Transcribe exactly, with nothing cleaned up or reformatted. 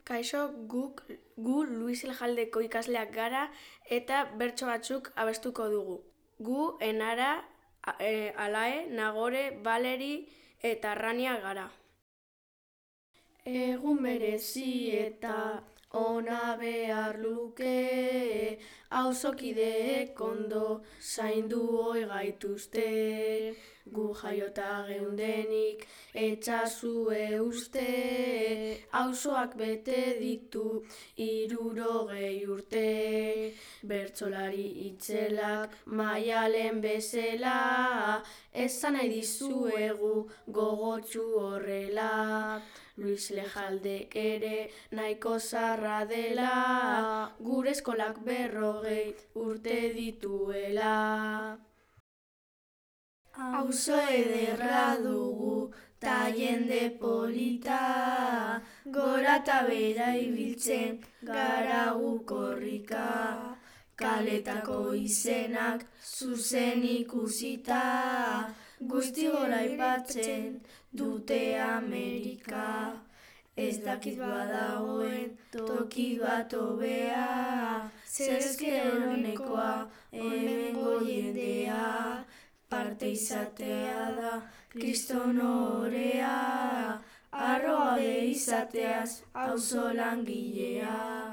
Kaixo, guk, gu Luis Eljaldeko ikasleak gara eta bertso batzuk abestuko dugu. Gu Enara, e, Alae, Nagore, Baleri eta Rania gara. Egun berezi eta ona behar luke, auzokideek ondo zaindu ohi gaituzte. Gu jaiota geundenik etxazue uste, auzoak bete ditu hirurogei urte. Bertsolari itzelak Maialen bezala, esan nahi dizuegu gogotsu horrela. Luis Eljaldek ere nahiko zaharra dela, gure eskolak berrogei urte dituela. Auzo ederra dugu ta jende polita, gora eta behera ibiltzen gara gu korrika. Kaletako izenak zuzen ikusita, guzti gora aipatzen dute Amerika. Ez dakit badagoen toki bat hobea, zer esker onekoa hemengo jendea. Parte izatea da kriston ohorea, harro gabe izateaz auzo langilea.